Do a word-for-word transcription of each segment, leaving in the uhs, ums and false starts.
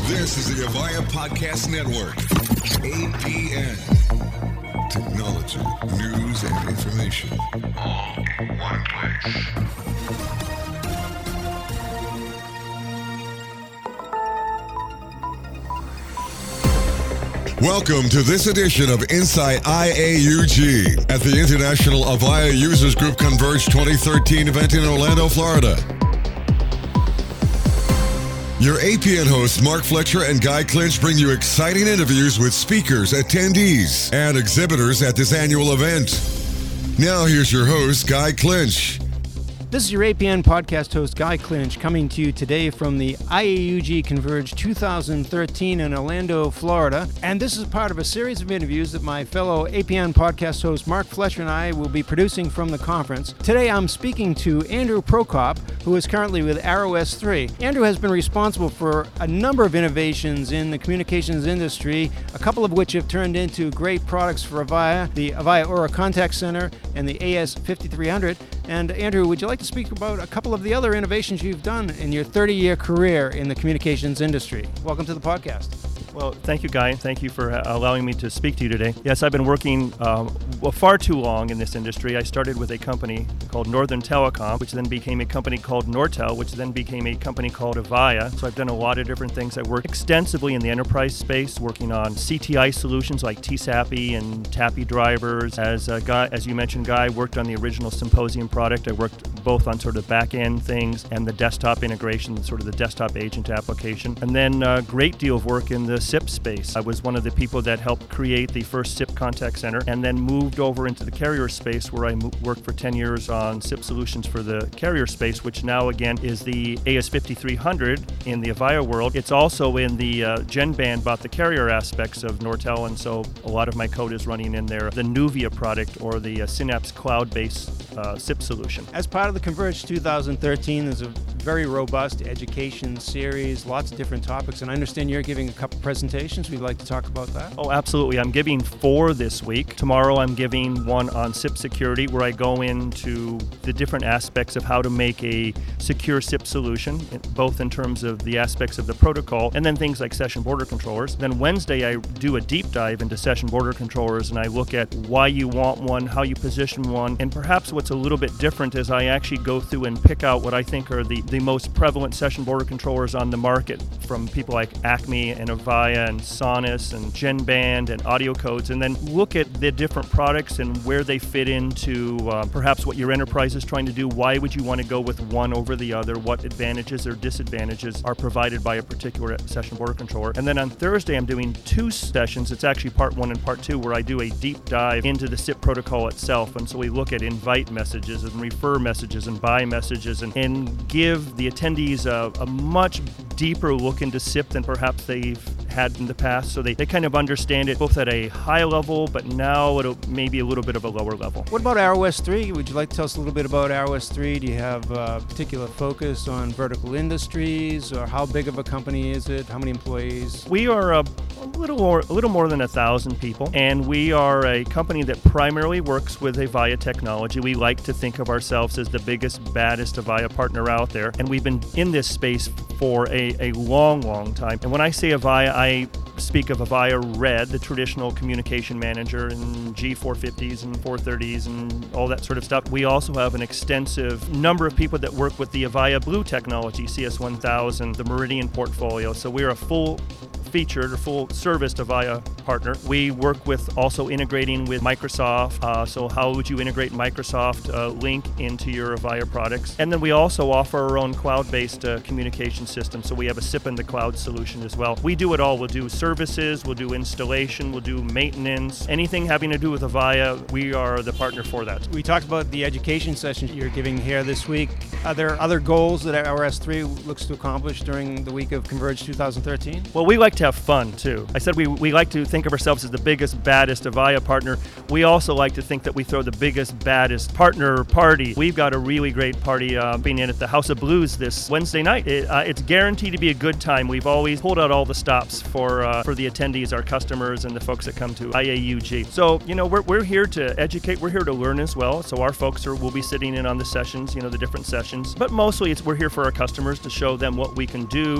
This is the Avaya Podcast Network. A P N. Technology, news, and information. All in one place. Welcome to this edition of Insight I A U G at the International Avaya Users Group Converge twenty thirteen event in Orlando, Florida. Your A P N hosts Mark Fletcher and Guy Clinch bring you exciting interviews with speakers, attendees, and exhibitors at this annual event. Now here's your host, Guy Clinch. This is your A P N podcast host, Guy Clinch, coming to you today from the I A U G Converge two thousand thirteen in Orlando, Florida. And this is part of a series of interviews that my fellow A P N podcast host, Mark Fletcher, and I will be producing from the conference. Today, I'm speaking to Andrew Prokop, who is currently with Arrow S three. Andrew has been responsible for a number of innovations in the communications industry, a couple of which have turned into great products for Avaya, the Avaya Aura Contact Center and the A S fifty-three hundred. And Andrew, would you like to speak about a couple of the other innovations you've done in your thirty-year career in the communications industry? Welcome to the podcast. Well, thank you, Guy. Thank you for allowing me to speak to you today. Yes, I've been working um, well, far too long in this industry. I started with a company called Northern Telecom, which then became a company called Nortel, which then became a company called Avaya. So I've done a lot of different things. I worked extensively in the enterprise space, working on C T I solutions like T S A P I and T A P I drivers. As a guy, as you mentioned, Guy, worked on the original Symposium product. I worked both on sort of back-end things and the desktop integration, sort of the desktop agent application. And then a great deal of work in the S I P space. I was one of the people that helped create the first S I P contact center and then moved over into the carrier space where I mo- worked for ten years on S I P solutions for the carrier space, which now again is the A S fifty-three hundred in the Avaya world. It's also in the uh, GenBand, bought the carrier aspects of Nortel, and so a lot of my code is running in there. The Nuvia product or the uh, Synapse cloud-based uh, S I P solution. As part of the Converge two thousand thirteen, there's a very robust education series, lots of different topics, and I understand you're giving a couple presentations. We'd like to talk about that. Oh, absolutely. I'm giving four this week. Tomorrow I'm giving one on S I P security, where I go into the different aspects of how to make a secure S I P solution, both in terms of the aspects of the protocol and then things like session border controllers. Then Wednesday I do a deep dive into session border controllers, and I look at why you want one, how you position one, and perhaps what's a little bit different is I actually go through and pick out what I think are the, the most prevalent session border controllers on the market from people like Acme and Avaya and Sonus and GenBand and Audio Codes, and then look at the different products and where they fit into uh, perhaps what your enterprise is trying to do. Why would you want to go with one over the other? What advantages or disadvantages are provided by a particular session border controller? And then on Thursday, I'm doing two sessions. It's actually part one and part two, where I do a deep dive into the S I P protocol itself. And so we look at invite messages and refer messages and buy messages and, and give the attendees a, a much deeper look into S I P than perhaps they've had in the past, so they, they kind of understand it both at a high level, but now it'll maybe a little bit of a lower level. What about Arrow S three? Would you like to tell us a little bit about Arrow S three? Do you have a particular focus on vertical industries, or how big of a company is it? How many employees? We are a, a little more, a little more than a thousand people, and we are a company that primarily works with Avaya technology. We like to think of ourselves as the biggest, baddest Avaya partner out there, and we've been in this space for a, a long, long time. And when I say Avaya, I speak of Avaya Red, the traditional communication manager, and G four fifties and four thirties and all that sort of stuff. We also have an extensive number of people that work with the Avaya Blue technology, C S one thousand, the Meridian portfolio. So we're a full featured or full service Avaya partner. We work with also integrating with Microsoft. Uh, so how would you integrate Microsoft uh, Link into your Avaya products? And then we also offer our own cloud-based uh, communication system. So we have a S I P in the cloud solution as well. We do it all. We'll do services, we'll do installation, we'll do maintenance, anything having to do with Avaya, we are the partner for that. We talked about the education session you're giving here this week. Are there other goals that Arrow S three looks to accomplish during the week of Converge two thousand thirteen? Well, we like to have fun too. I said we, we like to think of ourselves as the biggest, baddest Avaya partner. We also like to think that we throw the biggest, baddest partner party. We've got a really great party uh, being in at the House of Blues this Wednesday night. It, uh, it's guaranteed to be a good time. We've always pulled out all the stops for uh, for the attendees, our customers, and the folks that come to I A U G. So, you know, we're, we're here to educate. We're here to learn as well. So our folks are will be sitting in on the sessions, you know, the different sessions. But mostly it's we're here for our customers to show them what we can do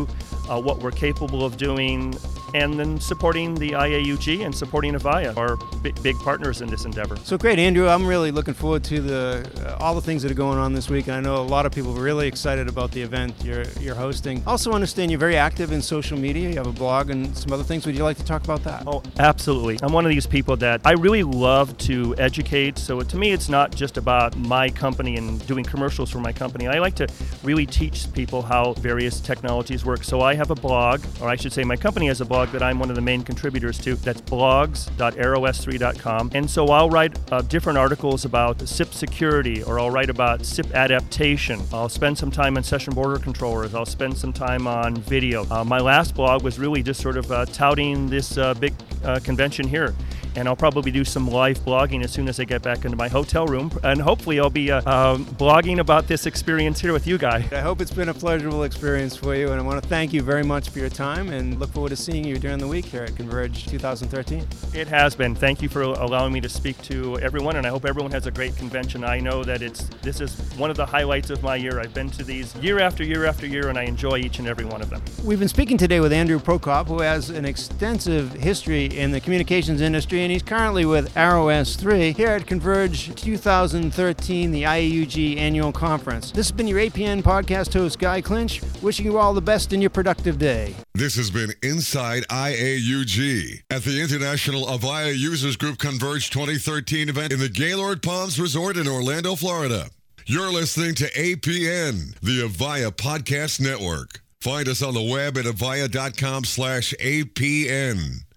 uh, what we're capable of doing, and then supporting the I A U G and supporting Avaya, our big, big partners in this endeavor. So great, Andrew. I'm really looking forward to the uh, all the things that are going on this week, and I know a lot of people are really excited about the event you're, you're hosting. Also understand you're very active in social media. You have a blog and some other things. Would you like to talk about that? Oh, absolutely. I'm one of these people that I really love to educate. So to me, it's not just about my company and doing commercials for my company. I like to really teach people how various technologies work. So I have a blog, or I should say my company has a blog that I'm one of the main contributors to. That's blogs dot arrow s three dot com. And so I'll write uh, different articles about S I P security, or I'll write about S I P adaptation. I'll spend some time on session border controllers. I'll spend some time on video. Uh, my last blog was really just sort of uh, touting this uh, big uh, convention here. And I'll probably do some live blogging as soon as I get back into my hotel room. And hopefully I'll be uh, um, blogging about this experience here with you, Guy. I hope it's been a pleasurable experience for you, and I want to thank you very much for your time and look forward to seeing you during the week here at Converge twenty thirteen. It has been. Thank you for allowing me to speak to everyone, and I hope everyone has a great convention. I know that it's this is one of the highlights of my year. I've been to these year after year after year, and I enjoy each and every one of them. We've been speaking today with Andrew Prokop, who has an extensive history in the communications industry, and he's currently with Arrow S three here at Converge twenty thirteen, the I A U G annual conference. This has been your A P N podcast host, Guy Clinch, wishing you all the best in your productive day. This has been Inside I A U G at the International Avaya Users Group Converge twenty thirteen event in the Gaylord Palms Resort in Orlando, Florida. You're listening to A P N, the Avaya Podcast Network. Find us on the web at avaya dot com slash A P N.